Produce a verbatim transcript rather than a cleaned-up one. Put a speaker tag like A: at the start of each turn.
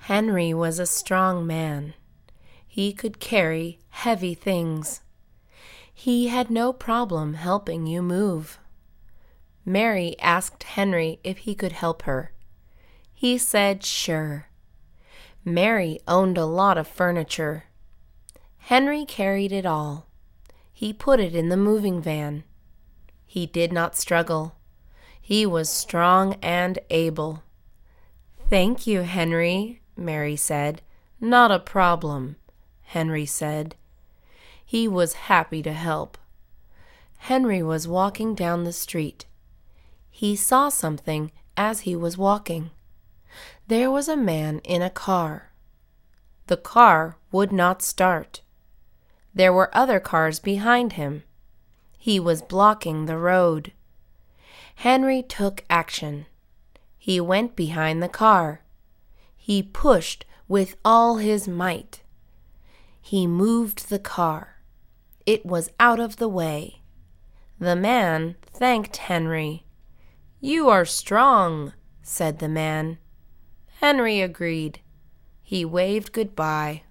A: Henry was a strong man. He could carry heavy things. He had no problem helping you move. Mary asked Henry if he could help her. He said sure. Mary owned a lot of furniture. Henry carried it all. He put it in the moving van. He did not struggle. He was strong and able. "Thank you, Henry," Mary said. "Not a problem," Henry said. He was happy to help. Henry was walking down the street. He saw something as he was walking. There was a man in a car. The car would not start. There were other cars behind him. He was blocking the road. Henry took action. He went behind the car. He pushed with all his might. He moved the car. It was out of the way. The man thanked Henry. "You are strong," said the man. Henry agreed. He waved goodbye.